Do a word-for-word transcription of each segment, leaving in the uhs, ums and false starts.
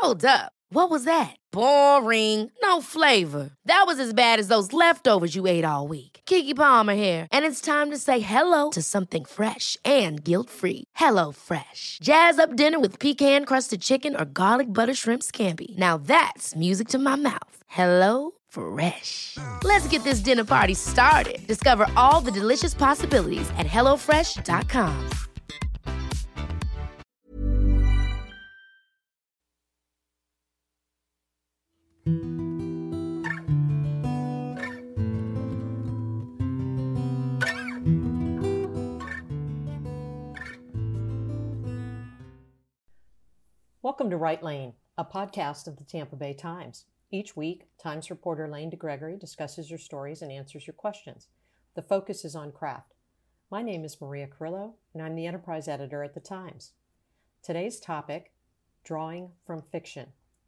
Hold up. What was that? Boring. No flavor. That was as bad as those leftovers you ate all week. Keke Palmer here, and it's time to say hello to something fresh and guilt-free. Hello Fresh. Jazz up dinner with pecan-crusted chicken or garlic butter shrimp scampi. Now that's music to my mouth. Hello Fresh. Let's get this dinner party started. Discover all the delicious possibilities at hello fresh dot com. Welcome to Right Lane, a podcast of the Tampa Bay Times. Each week, Times reporter Lane DeGregory discusses your stories and answers your questions. The focus is on craft. My name is Maria Carrillo, and I'm the enterprise editor at the Times. Today's topic, drawing from fiction.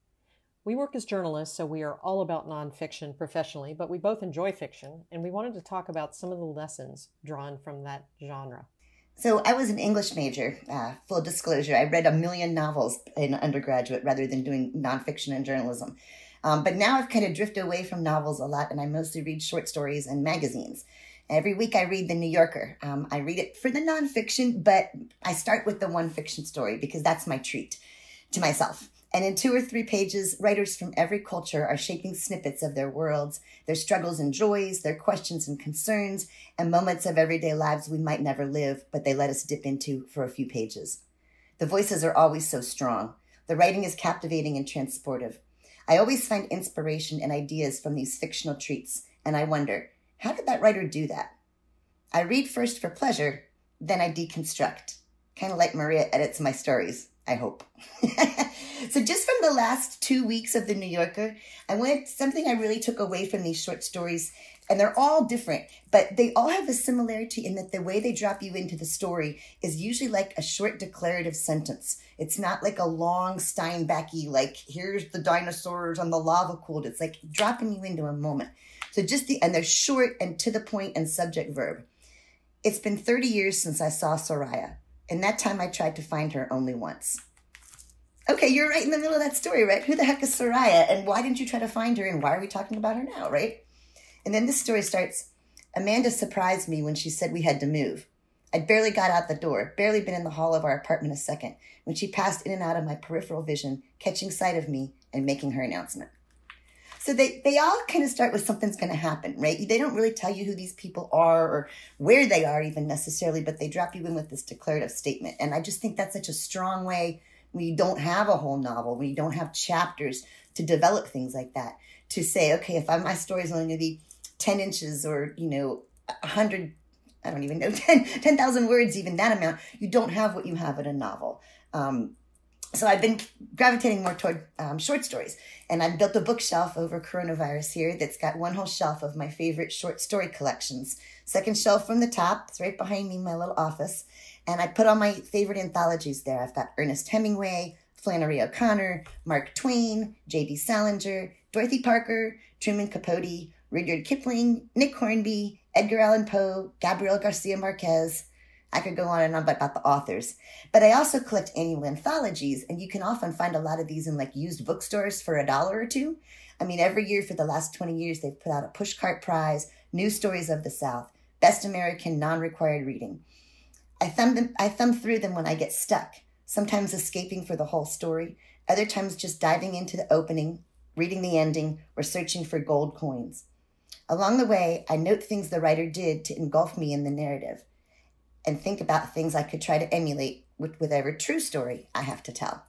We work as journalists, so we are all about nonfiction professionally, but we both enjoy fiction, and we wanted to talk about some of the lessons drawn from that genre. So I was an English major, uh, full disclosure. I read a million novels in undergraduate rather than doing nonfiction and journalism. Um, but now I've kind of drifted away from novels a lot, and I mostly read short stories and magazines. Every week I read The New Yorker. Um, I read it for the nonfiction, but I start with the one fiction story because that's my treat to myself. And in two or three pages, writers from every culture are shaping snippets of their worlds, their struggles and joys, their questions and concerns, and moments of everyday lives we might never live, but they let us dip into for a few pages. The voices are always so strong. The writing is captivating and transportive. I always find inspiration and ideas from these fictional treats, and I wonder, how did that writer do that? I read first for pleasure, then I deconstruct. Kind of like Maria edits my stories, I hope. So just from the last two weeks of The New Yorker, I wanted something I really took away from these short stories, and they're all different, but they all have a similarity in that the way they drop you into the story is usually like a short declarative sentence. It's not like a long Steinbecky, like here's the dinosaurs on the lava cooled. It's like dropping you into a moment. So just the, and they're short and to the point and subject verb. It's been thirty years since I saw Soraya. And that time I tried to find her only once. Okay, you're right in the middle of that story, right? Who the heck is Soraya? And why didn't you try to find her? And why are we talking about her now, right? And then this story starts, Amanda surprised me when she said we had to move. I'd barely got out the door, barely been in the hall of our apartment a second, when she passed in and out of my peripheral vision, catching sight of me and making her announcement. So they, they all kind of start with something's going to happen, right? They don't really tell you who these people are or where they are even necessarily, but they drop you in with this declarative statement. And I just think that's such a strong way when you don't have a whole novel, when you don't have chapters to develop things like that, to say, okay, if I, my story is only going to be ten inches or, you know, one hundred, I don't even know, ten thousand words, even that amount, you don't have what you have in a novel. Um, So I've been gravitating more toward um, short stories, and I've built a bookshelf over coronavirus here that's got one whole shelf of my favorite short story collections. Second shelf from the top, it's right behind me in my little office, and I put all my favorite anthologies there. I've got Ernest Hemingway, Flannery O'Connor, Mark Twain, J D Salinger, Dorothy Parker, Truman Capote, Rudyard Kipling, Nick Hornby, Edgar Allan Poe, Gabriel Garcia Marquez. I could go on and on about the authors. But I also collect annual anthologies, and you can often find a lot of these in like used bookstores for a dollar or two. I mean, every year for the last twenty years, they've put out a Pushcart Prize, New Stories of the South, Best American Non-Required Reading. I thumb them, I thumb through them when I get stuck, sometimes escaping for the whole story, other times just diving into the opening, reading the ending, or searching for gold coins. Along the way, I note things the writer did to engulf me in the narrative, and think about things I could try to emulate with whatever true story I have to tell.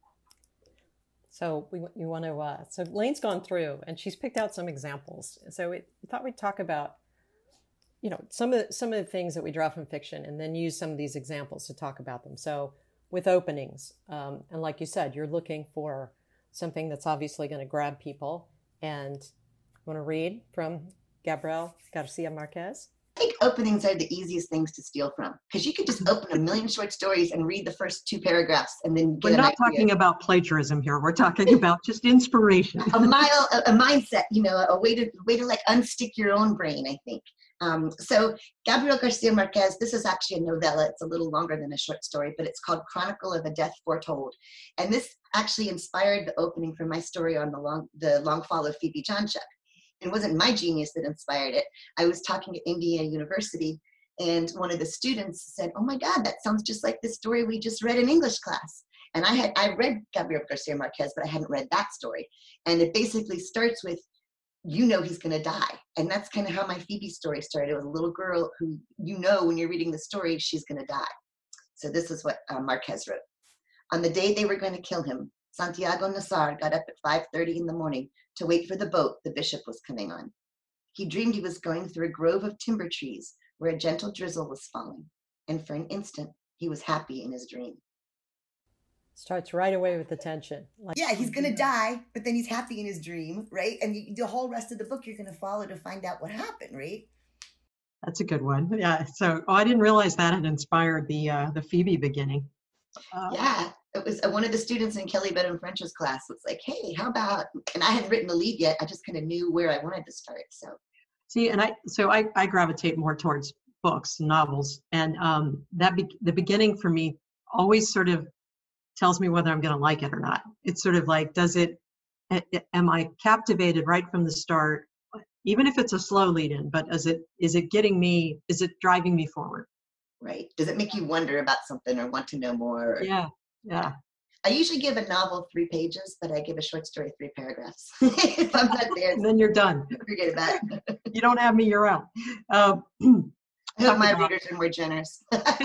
So we you want to, uh, so Lane's gone through and she's picked out some examples. So we thought we'd talk about, you know, some of the, some of the things that we draw from fiction and then use some of these examples to talk about them. So with openings, um, and like you said, you're looking for something that's obviously going to grab people. And you want to read from Gabriel Garcia Marquez? I think openings are the easiest things to steal from, because you could just open a million short stories and read the first two paragraphs and then get We're not an idea. talking about plagiarism here. We're talking about just inspiration. a mile, a, a mindset, you know, a way to way to like unstick your own brain, I think. Um, so Gabriel Garcia Marquez, this is actually a novella. It's a little longer than a short story, but it's called Chronicle of a Death Foretold. And this actually inspired the opening for my story on the long, the long fall of Phoebe Johnchuk. It wasn't my genius that inspired it. I was talking at Indiana University, and one of the students said, "Oh my God, that sounds just like the story we just read in English class." And I had I read Gabriel Garcia Marquez, but I hadn't read that story. And it basically starts with, you know he's going to die. And that's kind of how my Phoebe story started. It was a little girl who, you know, when you're reading the story, she's going to die. So this is what uh, Marquez wrote. On the day they were going to kill him, Santiago Nassar got up at five thirty in the morning to wait for the boat the bishop was coming on. He dreamed he was going through a grove of timber trees where a gentle drizzle was falling. And for an instant, he was happy in his dream. Starts right away with the tension. Like, yeah, he's going to die, but then he's happy in his dream, right? And you, the whole rest of the book, you're going to follow to find out what happened, right? That's a good one. Yeah. So oh, I didn't realize that had inspired the uh, the Phoebe beginning. Uh, yeah, it was uh, one of the students in Kelly Bedham French's class was like, "Hey, how about?" And I hadn't written the lead yet. I just kind of knew where I wanted to start. So see, and I so I, I gravitate more towards books, novels, and um, that be, the beginning for me always sort of tells me whether I'm going to like it or not. It's sort of like, does it, am I captivated right from the start, even if it's a slow lead in, but is it, is it getting me, is it driving me forward? Right. Does it make you wonder about something or want to know more? Yeah. Yeah. I usually give a novel three pages, but I give a short story three paragraphs. If I'm not there, then you're done. Forget about it. You don't have me, you're out. Uh, I hope my about, readers are more generous.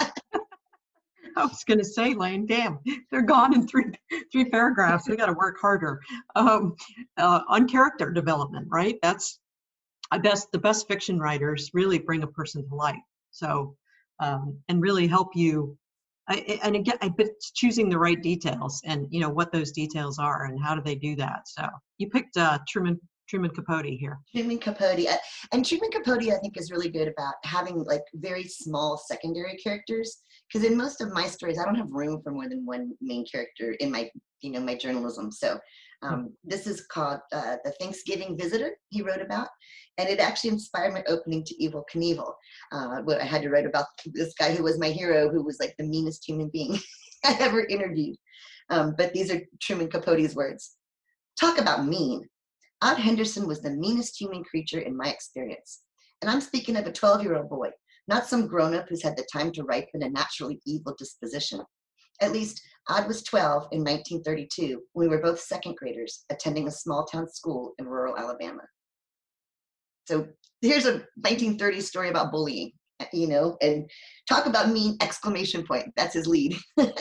I was going to say, Lane, damn, they're gone in three three paragraphs. We got to work harder um, uh, on character development, right? That's I best the best fiction writers really bring a person to life. So um, and really help you. I, and again, I but it's choosing the right details and you know what those details are and how do they do that. So you picked uh, Truman Truman Capote here. Truman Capote, uh, and Truman Capote, I think, is really good about having like very small secondary characters. Because in most of my stories, I don't have room for more than one main character in my, you know, my journalism. So um, this is called uh, The Thanksgiving Visitor, he wrote about. And it actually inspired my opening to Evel Knievel. Uh, I had to write about this guy who was my hero, who was like the meanest human being I ever interviewed. Um, but these are Truman Capote's words. Talk about mean. Odd Henderson was the meanest human creature in my experience. And I'm speaking of a twelve-year-old boy. Not some grown-up who's had the time to ripen a naturally evil disposition. At least, Odd was twelve in nineteen thirty-two, when we were both second graders attending a small-town school in rural Alabama. So here's a nineteen thirties story about bullying, you know, and talk about mean exclamation point. That's his lead.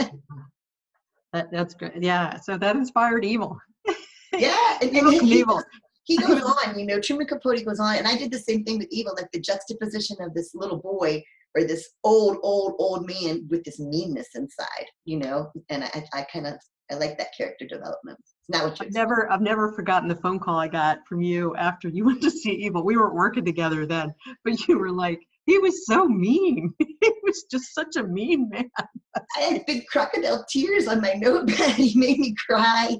that, that's good. Yeah, so that inspired Evel. Yeah, and, Evel and he, Knievel. He goes on, you know, Truman Capote goes on, and I did the same thing with Evel, like the juxtaposition of this little boy or this old, old, old man with this meanness inside, you know, and I, I kind of, I like that character development. It's not what you I've never, I've never forgotten the phone call I got from you after you went to see Evel. We weren't working together then, but you were like, he was so mean. He was just such a mean man. I had big crocodile tears on my notepad. He made me cry.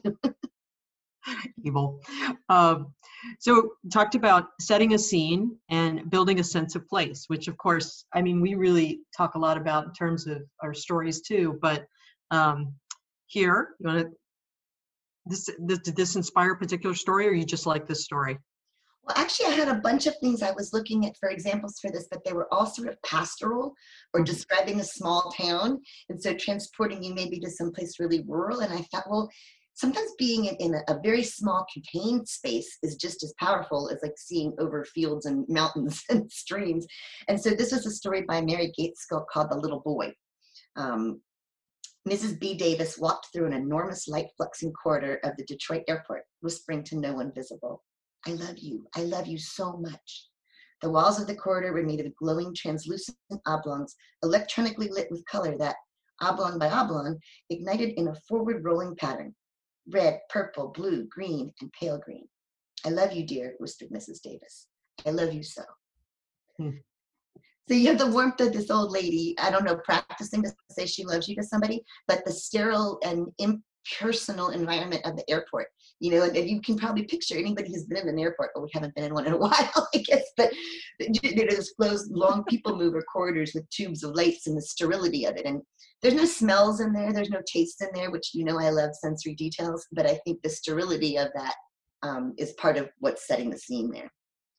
Evel. Um, so talked about setting a scene and building a sense of place, which of course, I mean, we really talk a lot about in terms of our stories too, but um, here, you want to, this, this, did this inspire a particular story or you just like this story? Well, actually, I had a bunch of things I was looking at for examples for this, but they were all sort of pastoral or describing a small town. And so transporting you maybe to someplace really rural. And I thought, well, sometimes being in, in a, a very small contained space is just as powerful as like seeing over fields and mountains and streams. And so this was a story by Mary Gaitskill called The Little Boy. Um, Missus B. Davis walked through an enormous light-fluxing corridor of the Detroit airport, whispering to no one visible, I love you, I love you so much. The walls of the corridor were made of glowing translucent oblongs, electronically lit with color that, oblong by oblong, ignited in a forward rolling pattern. Red, purple, blue, green, and pale green. I love you, dear, whispered Missus Davis. I love you so. Hmm. So you have the warmth of this old lady, I don't know, practicing to say she loves you to somebody, but the sterile and imp- personal environment of the airport, you know, and, and you can probably picture anybody who's been in an airport, but we haven't been in one in a while, I guess, but you know, those closed, long people mover corridors with tubes of lights and the sterility of it. And there's no smells in there, there's no tastes in there, which, you know, I love sensory details, but I think the sterility of that um, is part of what's setting the scene there.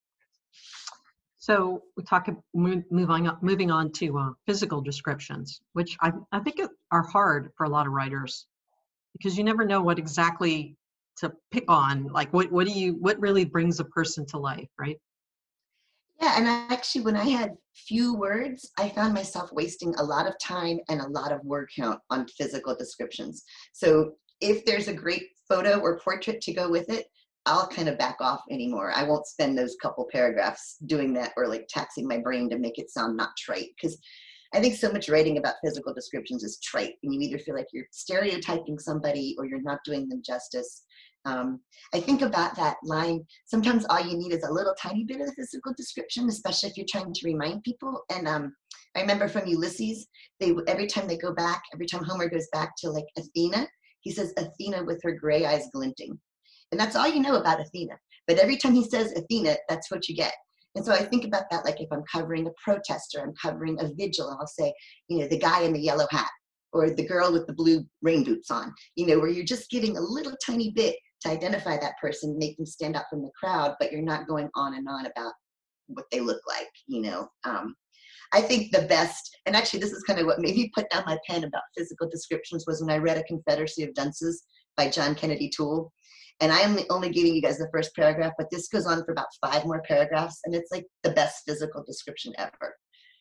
So we talk moving on, moving on to uh, physical descriptions, which I, I think are hard for a lot of writers, because you never know what exactly to pick on. Like what, what do you, what really brings a person to life, right? Yeah, and I actually, when I had few words, I found myself wasting a lot of time and a lot of word count on physical descriptions. So if there's a great photo or portrait to go with it, I'll kind of back off anymore. I won't spend those couple paragraphs doing that or like taxing my brain to make it sound not trite, because I think so much writing about physical descriptions is trite, and you either feel like you're stereotyping somebody or you're not doing them justice. Um, I think about that line, sometimes all you need is a little tiny bit of the physical description, especially if you're trying to remind people. And um, I remember from Ulysses, they every time they go back, every time Homer goes back to like Athena, he says Athena with her gray eyes glinting. And that's all you know about Athena. But every time he says Athena, that's what you get. And so I think about that, like if I'm covering a protest or I'm covering a vigil, I'll say, you know, the guy in the yellow hat or the girl with the blue rain boots on, you know, where you're just giving a little tiny bit to identify that person, make them stand out from the crowd, but you're not going on and on about what they look like, you know. Um, I think the best, and actually this is kind of what made me put down my pen about physical descriptions, was when I read A Confederacy of Dunces by John Kennedy Toole. And I am only giving you guys the first paragraph, but this goes on for about five more paragraphs, and it's like the best physical description ever.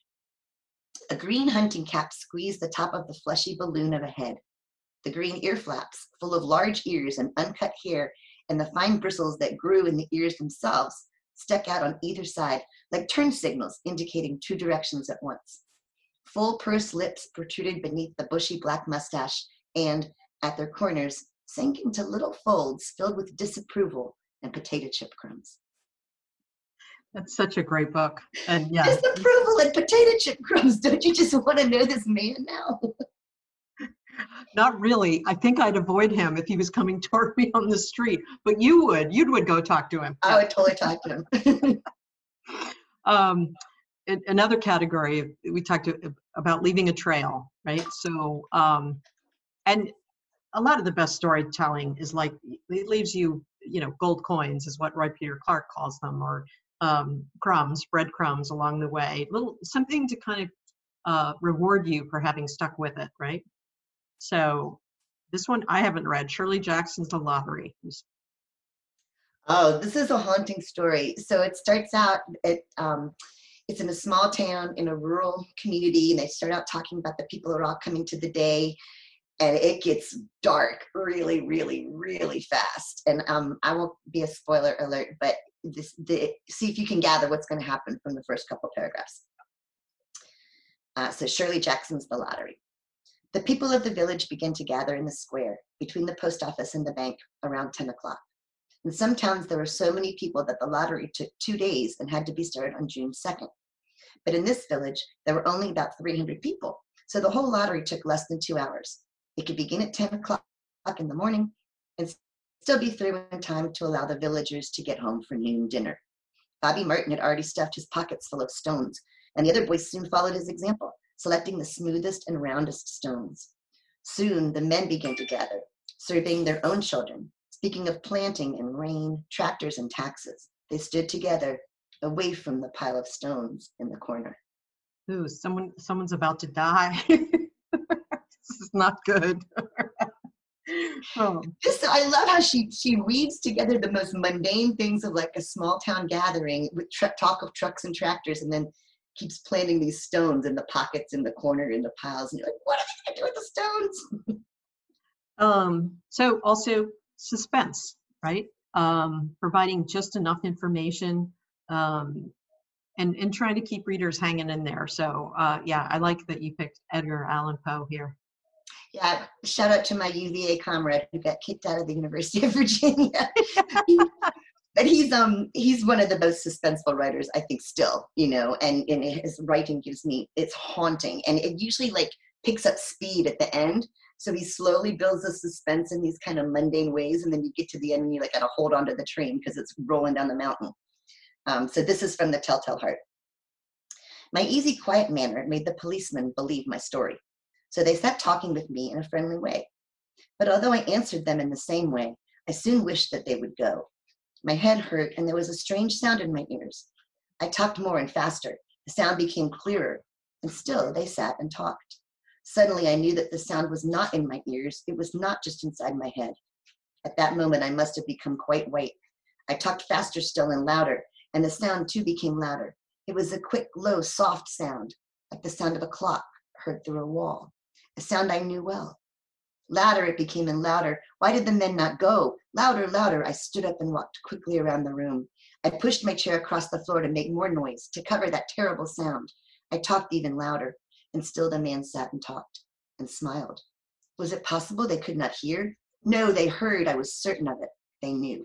A green hunting cap squeezed the top of the fleshy balloon of a head. The green ear flaps, full of large ears and uncut hair, and the fine bristles that grew in the ears themselves, stuck out on either side like turn signals indicating two directions at once. Full pursed lips protruded beneath the bushy black mustache, and, at their corners, sank into little folds filled with disapproval and potato chip crumbs. That's such a great book. And yeah. Disapproval and potato chip crumbs. Don't you just want to know this man now? Not really. I think I'd avoid him if he was coming toward me on the street, but you would. You would go talk to him. I would totally talk to him. um, in, another category, we talked to, about leaving a trail, right? So, um, and a lot of the best storytelling is like, it leaves you, you know, gold coins is what Roy Peter Clark calls them, or um, crumbs, breadcrumbs along the way, little something to kind of uh, reward you for having stuck with it, right? So this one I haven't read, Shirley Jackson's The Lottery. Oh, this is a haunting story. So it starts out, it, um, it's in a small town in a rural community, and they start out talking about the people who are all coming to the day. And it gets dark really, really, really fast. And um, I won't be a spoiler alert, but this, the, see if you can gather what's going to happen from the first couple paragraphs. Uh, so Shirley Jackson's The Lottery. The people of the village begin to gather in the square between the post office and the bank around ten o'clock. In some towns, there were so many people that the lottery took two days and had to be started on June second. But in this village, there were only about three hundred people. So the whole lottery took less than two hours. It could begin at ten o'clock in the morning and still be through in time to allow the villagers to get home for noon dinner. Bobby Martin had already stuffed his pockets full of stones, and the other boys soon followed his example, selecting the smoothest and roundest stones. Soon the men began to gather, surveying their own children, speaking of planting and rain, tractors and taxes. They stood together, away from the pile of stones in the corner. Ooh, someone, someone's about to die. This is not good. Oh. Just, I love how she she weaves together the most mundane things of like a small town gathering with tr- talk of trucks and tractors, and then keeps planting these stones in the pockets in the corner in the piles. And you're like, what are they going to do with the stones? Um, so also suspense, right? Um, providing just enough information um, and, and trying to keep readers hanging in there. So uh, yeah, I like that you picked Edgar Allan Poe here. Yeah, shout out to my U V A comrade who got kicked out of the University of Virginia. But he's um he's one of the most suspenseful writers, I think, still, you know, and, and his writing gives me, it's haunting. And it usually like picks up speed at the end. So he slowly builds the suspense in these kind of mundane ways, and then you get to the end and you like gotta hold on to the train because it's rolling down the mountain. Um, so this is from The Telltale Heart. My easy, quiet manner made the policemen believe my story. So they sat talking with me in a friendly way. But although I answered them in the same way, I soon wished that they would go. My head hurt and there was a strange sound in my ears. I talked more and faster. The sound became clearer, and still they sat and talked. Suddenly I knew that the sound was not in my ears. It was not just inside my head. At that moment, I must have become quite white. I talked faster still and louder, and the sound too became louder. It was a quick, low, soft sound, like the sound of a clock heard through a wall, a sound I knew well. Louder it became and louder. Why did the men not go? Louder, louder. I stood up and walked quickly around the room. I pushed my chair across the floor to make more noise, to cover that terrible sound. I talked even louder, and still the man sat and talked and smiled. Was it possible they could not hear? No, they heard. I was certain of it. They knew.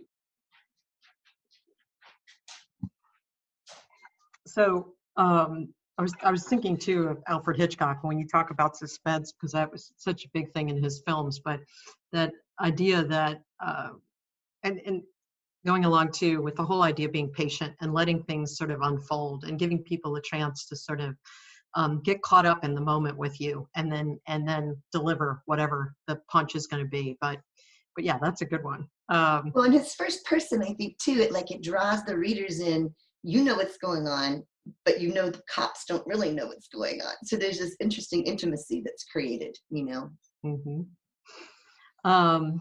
So um, I was I was thinking too of Alfred Hitchcock when you talk about suspense, because that was such a big thing in his films. But that idea that uh, and and going along too with the whole idea of being patient and letting things sort of unfold and giving people a chance to sort of um, get caught up in the moment with you, and then and then deliver whatever the punch is going to be. But but yeah, that's a good one. Um, well, in his first person, I think too, it like it draws the readers in. You know what's going on, but you know the cops don't really know what's going on. So there's this interesting intimacy that's created, you know. Mm-hmm. Um,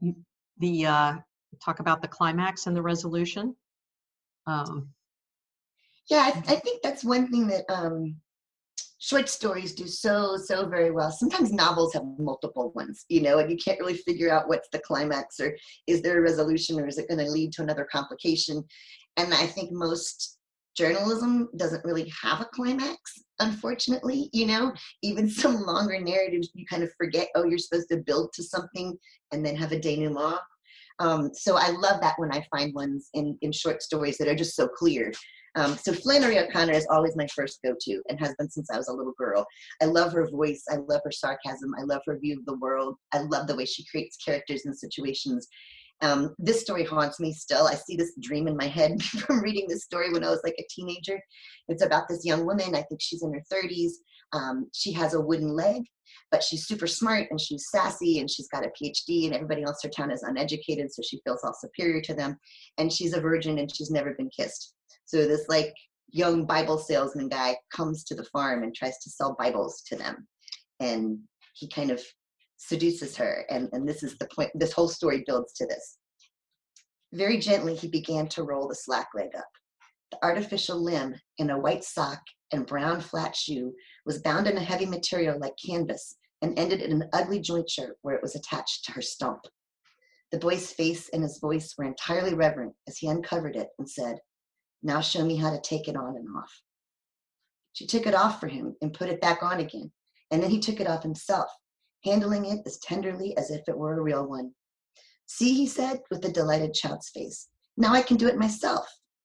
the uh, talk about the climax and the resolution. Um, yeah, I, I think that's one thing that um, short stories do so, so very well. Sometimes novels have multiple ones, you know, and you can't really figure out what's the climax, or is there a resolution, or is it going to lead to another complication? And I think most journalism doesn't really have a climax, unfortunately, you know, even some longer narratives, you kind of forget, oh, you're supposed to build to something and then have a denouement. Um, so I love that when I find ones in, in short stories that are just so clear. Um, so Flannery O'Connor is always my first go-to and has been since I was a little girl. I love her voice. I love her sarcasm. I love her view of the world. I love the way she creates characters and situations. Um, this story haunts me still. I see this dream in my head from reading this story when I was like a teenager. It's about this young woman. I think she's in her thirties. Um, she has a wooden leg, but she's super smart and she's sassy and she's got a P H D, and everybody else in her town is uneducated, so she feels all superior to them. And she's a virgin and she's never been kissed. So this like young Bible salesman guy comes to the farm and tries to sell Bibles to them. And he kind of seduces her, and, and this is the point. This whole story builds to this. Very gently, he began to roll the slack leg up. The artificial limb, in a white sock and brown flat shoe, was bound in a heavy material like canvas and ended in an ugly jointure where it was attached to her stump. The boy's face and his voice were entirely reverent as he uncovered it and said, "Now show me how to take it on and off." She took it off for him and put it back on again, and then he took it off himself, handling it as tenderly as if it were a real one. "See," he said, with a delighted child's face. "Now I can do it myself."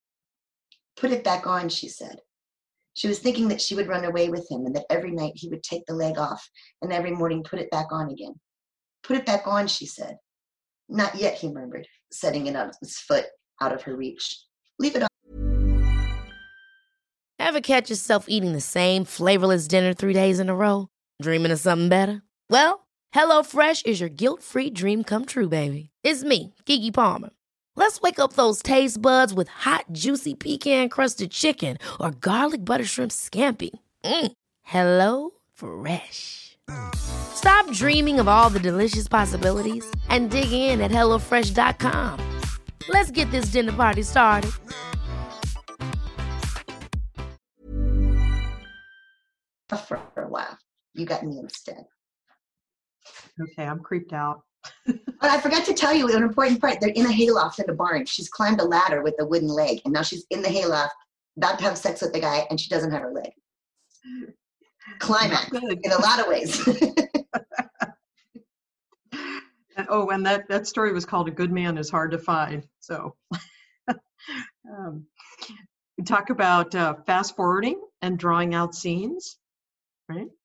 "Put it back on," she said. She was thinking that she would run away with him and that every night he would take the leg off and every morning put it back on again. "Put it back on," she said. "Not yet," he murmured, setting it on his foot out of her reach. "Leave it on." Ever catch yourself eating the same flavorless dinner three days in a row? Dreaming of something better? Well, HelloFresh is your guilt-free dream come true, baby. It's me, Keke Palmer. Let's wake up those taste buds with hot, juicy pecan-crusted chicken or garlic butter shrimp scampi. Mm. Hello Fresh. Stop dreaming of all the delicious possibilities and dig in at hello fresh dot com. Let's get this dinner party started. For a while. You got me instead. okay, I'm creeped out. But I forgot to tell you an important part. They're in a hayloft in a barn. She's climbed a ladder with a wooden leg, and now she's in the hayloft, about to have sex with the guy, and she doesn't have her leg. Climax in a lot of ways. Oh, and that, that story was called "A Good Man is Hard to Find." So um, we talk about uh, fast forwarding and drawing out scenes, right?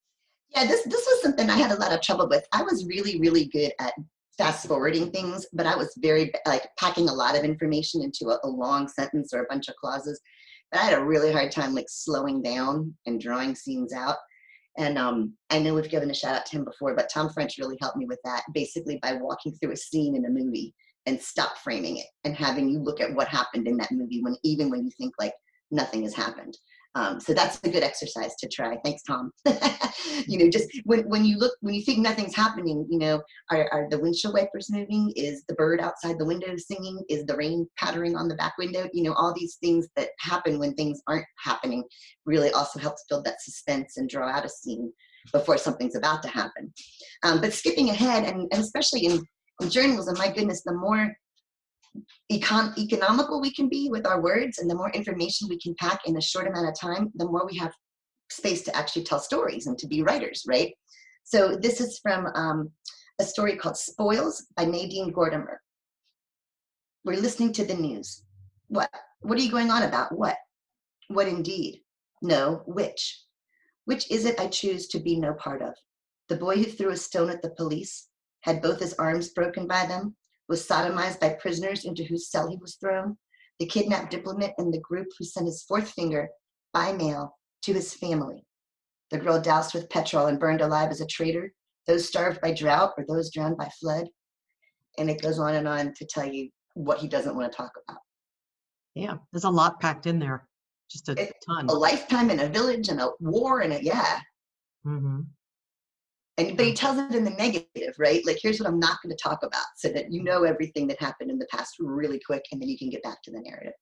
Yeah, this this was something I had a lot of trouble with. I was really, really good at fast forwarding things, but I was very like packing a lot of information into a, a long sentence or a bunch of clauses. But I had a really hard time like slowing down and drawing scenes out. And um, I know we've given a shout out to him before, but Tom French really helped me with that, basically by walking through a scene in a movie and stop framing it and having you look at what happened in that movie when even when you think like nothing has happened. Um, so that's a good exercise to try. Thanks, Tom. You know, just when, when you look, when you think nothing's happening, you know, are, are the windshield wipers moving? Is the bird outside the window singing? Is the rain pattering on the back window? You know, all these things that happen when things aren't happening really also helps build that suspense and draw out a scene before something's about to happen. Um, but skipping ahead, and, and especially in, in journalism, my goodness, the more Econ- economical we can be with our words and the more information we can pack in a short amount of time, the more we have space to actually tell stories and to be writers, right? So this is from um, a story called Spoils by Nadine Gordimer. We're listening to the news. What? What are you going on about? What? What indeed? No, which? Which is it I choose to be no part of? The boy who threw a stone at the police, had both his arms broken by them, was sodomized by prisoners into whose cell he was thrown, the kidnapped diplomat in the group who sent his fourth finger by mail to his family, the girl doused with petrol and burned alive as a traitor, those starved by drought or those drowned by flood. And it goes on and on to tell you what he doesn't want to talk about. Yeah, there's a lot packed in there, just a it, ton. A lifetime in a village and a war and a, yeah. Mm-hmm. And, but he tells it in the negative, right? Like, here's what I'm not going to talk about so that you know everything that happened in the past really quick, and then you can get back to the narrative.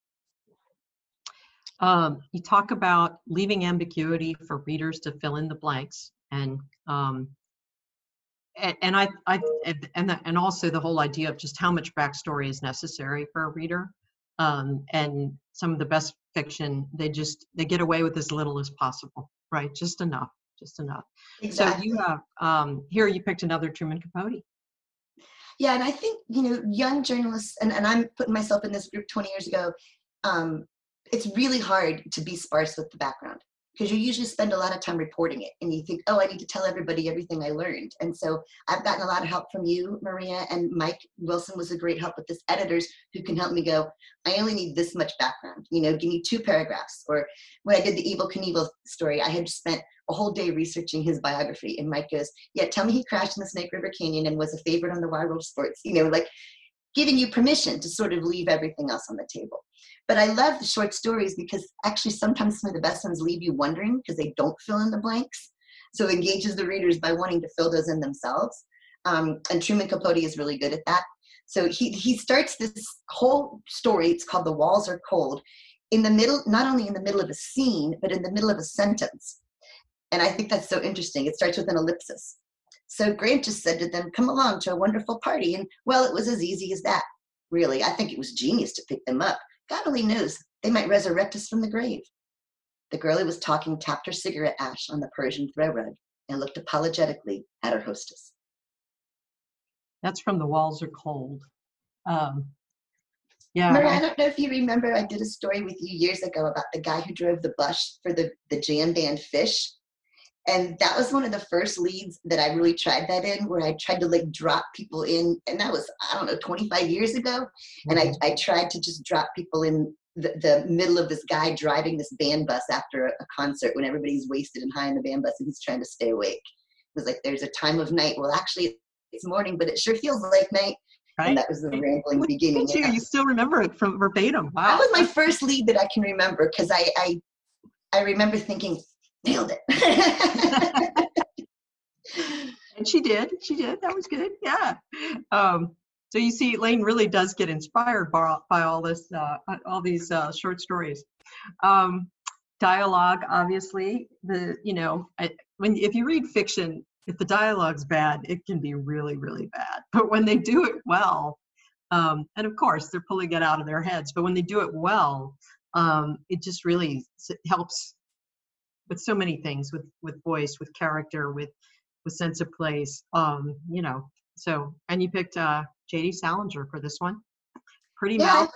Um, you talk about leaving ambiguity for readers to fill in the blanks, and um, and, and I, I and the, and also the whole idea of just how much backstory is necessary for a reader. Um, and some of the best fiction, they just they get away with as little as possible, right? Just enough. Just enough. Exactly. So you have, um, here you picked another Truman Capote. Yeah, and I think, you know, young journalists, and, and I'm putting myself in this group twenty years ago, um, it's really hard to be sparse with the background because you usually spend a lot of time reporting it and you think, oh, I need to tell everybody everything I learned. And so I've gotten a lot of help from you, Maria, and Mike Wilson was a great help with this, editors who can help me go, I only need this much background, you know, give me two paragraphs. Or when I did the Evel Knievel story, I had spent a whole day researching his biography, and Mike goes, yeah, tell me he crashed in the Snake River Canyon and was a favorite on the Wide World of Sports, you know, like giving you permission to sort of leave everything else on the table. But I love the short stories because actually sometimes some of the best ones leave you wondering because they don't fill in the blanks. So it engages the readers by wanting to fill those in themselves. Um, and Truman Capote is really good at that. So he, he starts this whole story, it's called The Walls Are Cold, in the middle, not only in the middle of a scene, but in the middle of a sentence. And I think that's so interesting. It starts with an ellipsis. So Grant just said to them, come along to a wonderful party. And well, it was as easy as that. Really, I think it was genius to pick them up. God only knows, they might resurrect us from the grave. The girl who was talking tapped her cigarette ash on the Persian throw rug and looked apologetically at her hostess. That's from The Walls Are Cold. Um, yeah. Maria, I, I don't know if you remember, I did a story with you years ago about the guy who drove the bus for the, the jam band Fish. And that was one of the first leads that I really tried that in, where I tried to like drop people in. And that was, I don't know, twenty-five years ago. And I, I tried to just drop people in the, the middle of this guy driving this band bus after a, a concert when everybody's wasted and high in the band bus and he's trying to stay awake. It was like, there's a time of night. Well, actually, it's morning, but it sure feels like night. right? And that was the rambling beginning. You, Yeah. you still remember it from verbatim. Wow. That was my first lead that I can remember because I, I, I remember thinking, nailed it. And she did. She did. That was good. Yeah. Um, so you see, Lane really does get inspired by, by all this, uh, all these uh, short stories. Um, dialogue, obviously, the you know, I, when if you read fiction, if the dialogue's bad, it can be really, really bad. But when they do it well, um, and of course they're pulling it out of their heads, but when they do it well, um, it just really helps with so many things, with with voice, with character, with with sense of place. Um, you know, so and you picked uh, J D Salinger for this one. Pretty Yeah, Mouth.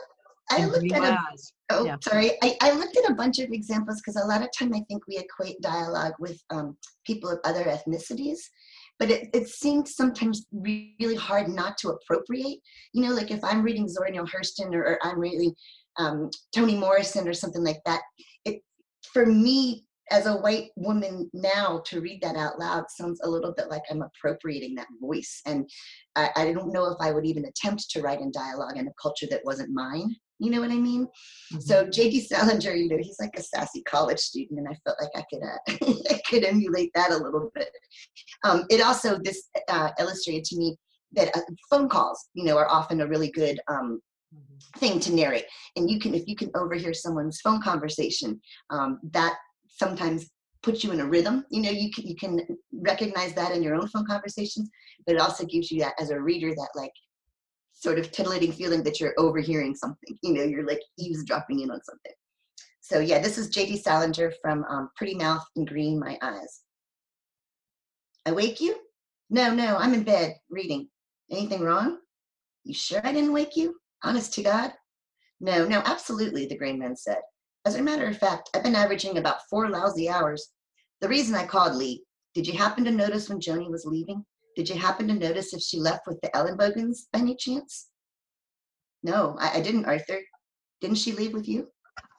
I looked at a, eyes. oh, Yeah. sorry. I, I looked at a bunch of examples because a lot of time I think we equate dialogue with um, people of other ethnicities, but it, it seemed sometimes really hard not to appropriate. You know, like if I'm reading Zora Neale Hurston, or, or I'm reading um, Toni Morrison or something like that, it for me as a white woman now to read that out loud sounds a little bit like I'm appropriating that voice. And I, I don't know if I would even attempt to write in dialogue in a culture that wasn't mine. You know what I mean? Mm-hmm. So J D Salinger, you know, he's like a sassy college student, and I felt like I could uh, I could emulate that a little bit. Um, it also, this uh, illustrated to me that uh, phone calls, you know, are often a really good um, mm-hmm. thing to narrate. And you can, if you can overhear someone's phone conversation, um, that sometimes puts you in a rhythm. You know, you can you can recognize that in your own phone conversations, but it also gives you that as a reader, that like sort of titillating feeling that you're overhearing something. You know, you're like eavesdropping in on something. So yeah, this is J D Salinger from um, Pretty Mouth and Green My Eyes. I wake you? No, no, I'm in bed reading. Anything wrong? You sure I didn't wake you? Honest to God? No, no, absolutely, the gray man said. As a matter of fact, I've been averaging about four lousy hours. The reason I called, Lee, did you happen to notice when Joni was leaving? Did you happen to notice if she left with the Ellenbogans by any chance? No, I, I didn't, Arthur. Didn't she leave with you?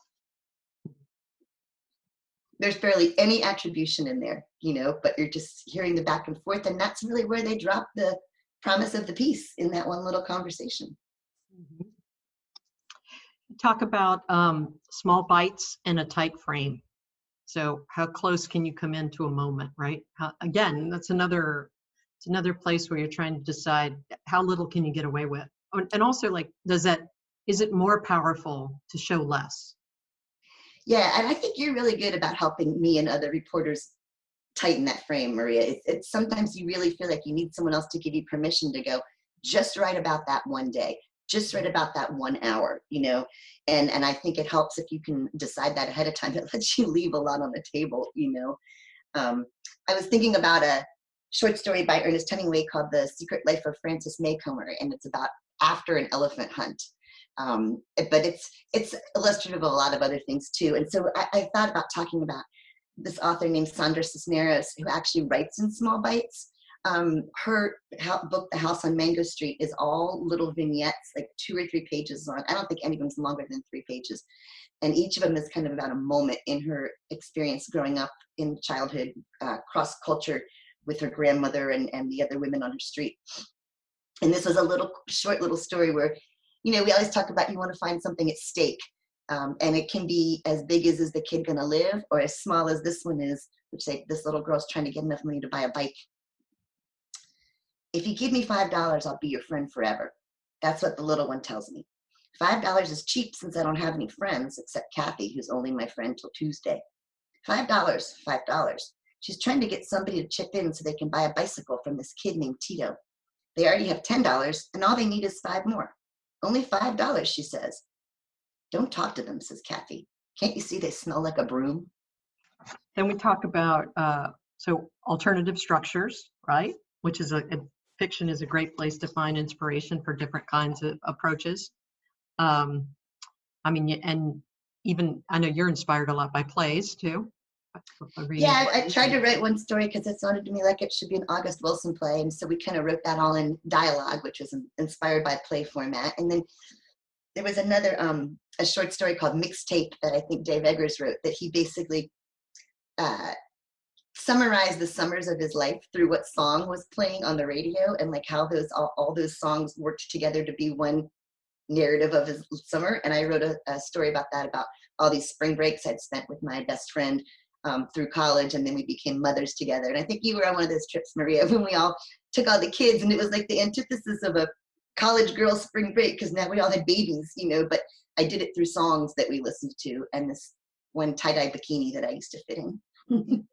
There's barely any attribution in there, you know, but you're just hearing the back and forth, and that's really where they drop the promise of the piece, in that one little conversation. Mm-hmm. Talk about um, small bites in a tight frame. So how close can you come into a moment, right? How, again, that's another, it's another place where you're trying to decide how little can you get away with. And also, like, does that, is it more powerful to show less? Yeah, and I think you're really good about helping me and other reporters tighten that frame, Maria. It's, it's sometimes you really feel like you need someone else to give you permission to go, just write about that one day, just write about that one hour, you know? And and I think it helps if you can decide that ahead of time. It lets you leave a lot on the table, you know? Um, I was thinking about a short story by Ernest Hemingway called The Secret Life of Frances Maycomer, and it's about after an elephant hunt. Um, but it's it's illustrative of a lot of other things too. And so I, I thought about talking about this author named Sandra Cisneros, who actually writes in small bites. Um, her book, The House on Mango Street, is all little vignettes, like two or three pages long. I don't think any of them's longer than three pages. And each of them is kind of about a moment in her experience growing up in childhood, uh, cross-culture with her grandmother and, and the other women on her street. And this was a little short little story where, you know, we always talk about you want to find something at stake. Um, and it can be as big as is the kid going to live, or as small as this one is, which they, this little girl's trying to get enough money to buy a bike. If you give me five dollars, I'll be your friend forever. That's what the little one tells me. five dollars is cheap since I don't have any friends except Kathy, who's only my friend till Tuesday. five dollars, five dollars. She's trying to get somebody to chip in so they can buy a bicycle from this kid named Tito. They already have ten dollars, and all they need is five more. Only five dollars, she says. Don't talk to them, says Kathy. Can't you see they smell like a broom? Then we talk about, uh, so alternative structures, right? Which is a, a fiction is a great place to find inspiration for different kinds of approaches. Um, I mean, and even, I know you're inspired a lot by plays too. Yeah, I, I tried to write one story because it sounded to me like it should be an August Wilson play. And so we kind of wrote that all in dialogue, which was inspired by play format. And then there was another, um, a short story called Mixtape that I think Dave Eggers wrote, that he basically uh, summarized the summers of his life through what song was playing on the radio, and like how those all, all those songs worked together to be one narrative of his summer. And I wrote a, a story about that, about all these spring breaks I'd spent with my best friend um, through college, and then we became mothers together. And I think you were on one of those trips, Maria, when we all took all the kids, and it was like the antithesis of a college girl spring break, because now we all had babies, you know, but I did it through songs that we listened to and this one tie-dye bikini that I used to fit in.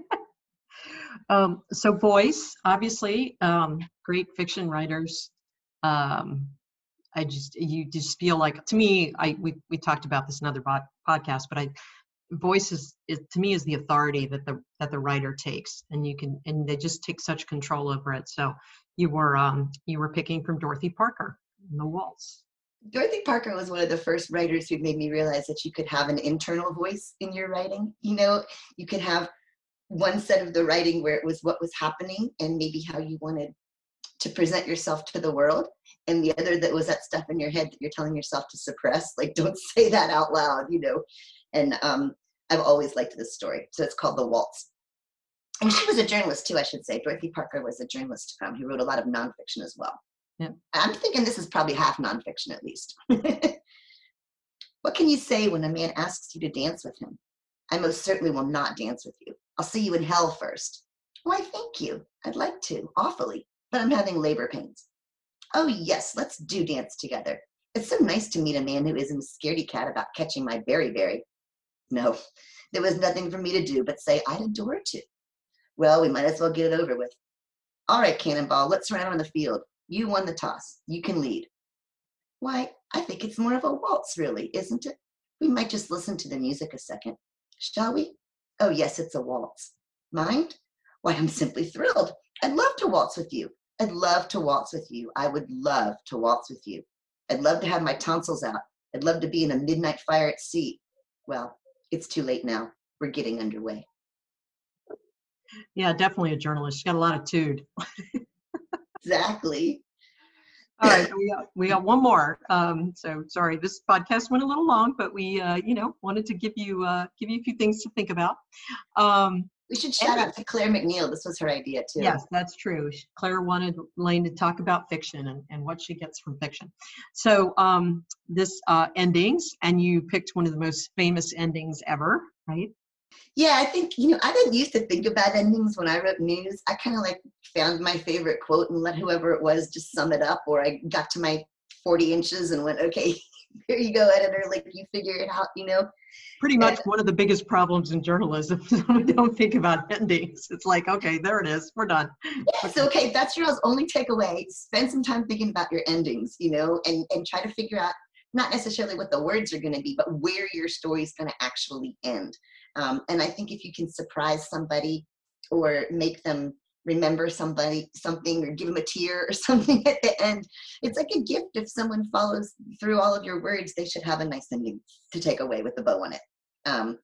um, so voice, obviously, um, great fiction writers. Um, I just, you just feel like, to me, I we, we talked about this in other bod, podcast, but I, voice is, is, to me, is the authority that the that the writer takes, and you can, and they just take such control over it. So you were um, you were picking from Dorothy Parker in The Waltz. Dorothy Parker was one of the first writers who made me realize that you could have an internal voice in your writing. You know, you could have one set of the writing where it was what was happening and maybe how you wanted to present yourself to the world, and the other that was that stuff in your head that you're telling yourself to suppress, like don't say that out loud, you know. And um, I've always liked this story. So it's called The Waltz. And she was a journalist too, I should say. Dorothy Parker was a journalist um, who wrote a lot of nonfiction as well. Yeah. I'm thinking this is probably half nonfiction at least. What can you say when a man asks you to dance with him? I most certainly will not dance with you. I'll see you in hell first. Why, thank you. I'd like to, awfully, but I'm having labor pains. Oh yes, let's do dance together. It's so nice to meet a man who isn't a scaredy cat about catching my berry-berry. No, there was nothing for me to do but say I'd adore to. Well, we might as well get it over with. All right, Cannonball, let's run out on the field. You won the toss. You can lead. Why, I think it's more of a waltz, really, isn't it? We might just listen to the music a second. Shall we? Oh, yes, it's a waltz. Mind? Why, I'm simply thrilled. I'd love to waltz with you. I'd love to waltz with you. I would love to waltz with you. I'd love to have my tonsils out. I'd love to be in a midnight fire at sea. Well, it's too late now. We're getting underway. Yeah, definitely a journalist. She's got a lot of tude. Exactly. All right, we got, we got one more. Um, so sorry, this podcast went a little long, but we, uh, you know, wanted to give you uh, give you a few things to think about. Um, we should shout out to Claire McNeil. This was her idea too. Yes, that's true. Claire wanted Lane to talk about fiction and, and what she gets from fiction. So um, this uh, endings, and you picked one of the most famous endings ever, right? Yeah, I think, you know, I didn't used to think about endings when I wrote news. I kind of like found my favorite quote and let whoever it was just sum it up, or I got to my forty inches and went, okay, here you go, editor, like you figure it out, you know. Pretty much and, one of the biggest problems in journalism is we don't think about endings. It's like, okay, there it is, we're done. Yes, okay, okay that's your only takeaway. Spend some time thinking about your endings, you know, and, and try to figure out not necessarily what the words are going to be, but where your story is going to actually end. Um, and I think if you can surprise somebody or make them remember somebody, something, or give them a tear or something at the end, it's like a gift. If someone follows through all of your words, they should have a nice ending to take away with a bow on it. Um,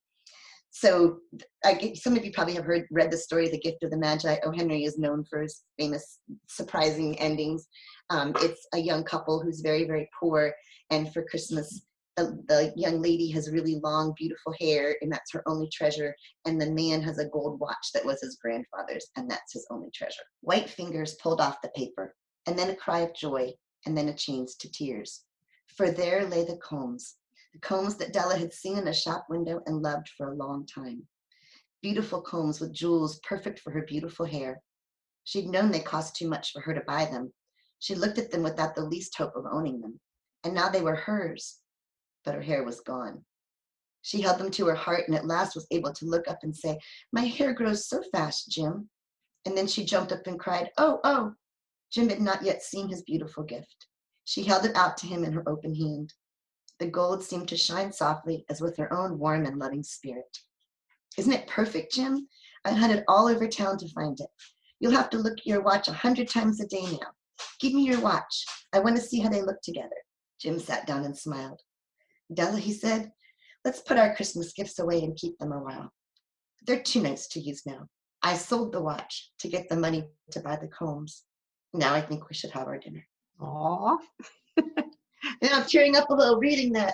so I, some of you probably have heard, read the story, The Gift of the Magi. O. Henry is known for his famous surprising endings. Um, it's a young couple who's very, very poor, and for Christmas, The, the young lady has really long, beautiful hair, and that's her only treasure. And the man has a gold watch that was his grandfather's, and that's his only treasure. White fingers pulled off the paper, and then a cry of joy, and then a change to tears. For there lay the combs, the combs that Della had seen in a shop window and loved for a long time. Beautiful combs with jewels perfect for her beautiful hair. She'd known they cost too much for her to buy them. She looked at them without the least hope of owning them, and now they were hers. But her hair was gone. She held them to her heart and at last was able to look up and say, "My hair grows so fast, Jim." And then she jumped up and cried, "Oh, oh." Jim had not yet seen his beautiful gift. She held it out to him in her open hand. The gold seemed to shine softly as with her own warm and loving spirit. "Isn't it perfect, Jim? I hunted all over town to find it. You'll have to look at your watch a hundred times a day now. Give me your watch. I want to see how they look together." Jim sat down and smiled. "Della," he said, "let's put our Christmas gifts away and keep them a while. They're too nice to use now. I sold the watch to get the money to buy the combs. Now I think we should have our dinner." Aww. And I'm tearing up a little reading that.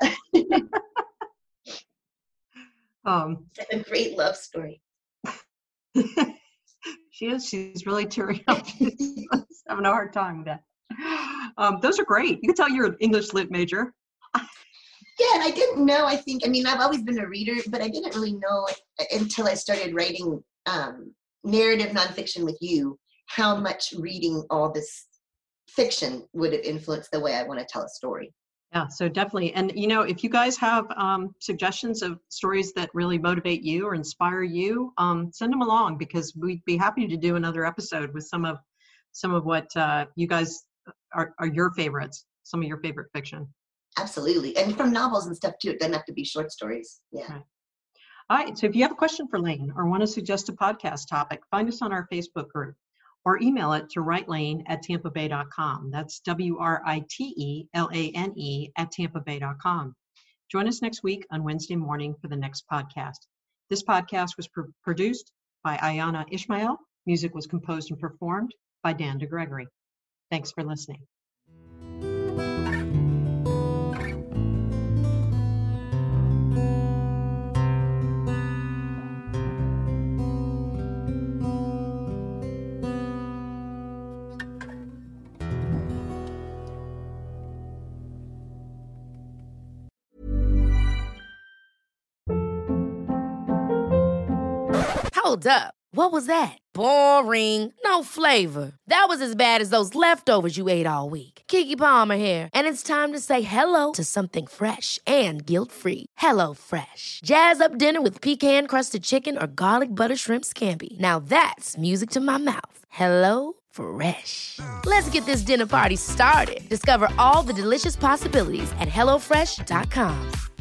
um, It's like a great love story. She is. She's really tearing up. She's having a hard time with that. Um, those are great. You can tell you're an English lit major. Yeah, and I didn't know, I think, I mean, I've always been a reader, but I didn't really know until I started writing um, narrative nonfiction with you, how much reading all this fiction would have influenced the way I want to tell a story. Yeah, so definitely. And, you know, if you guys have um, suggestions of stories that really motivate you or inspire you, um, send them along, because we'd be happy to do another episode with some of some of what uh, you guys are, are your favorites, some of your favorite fiction. Absolutely. And from novels and stuff too. It doesn't have to be short stories. Yeah. Right. All right. So if you have a question for Lane or want to suggest a podcast topic, find us on our Facebook group or email it to writelane at tampa bay dot com. That's W R I T E L A N E at tampa bay dot com. Join us next week on Wednesday morning for the next podcast. This podcast was pr- produced by Ayana Ishmael. Music was composed and performed by Dan DeGregory. Thanks for listening. Hold up. What was that? Boring. No flavor. That was as bad as those leftovers you ate all week. Keke Palmer here, and it's time to say hello to something fresh and guilt-free. Hello Fresh. Jazz up dinner with pecan-crusted chicken or garlic butter shrimp scampi. Now that's music to my mouth. Hello Fresh. Let's get this dinner party started. Discover all the delicious possibilities at hello fresh dot com.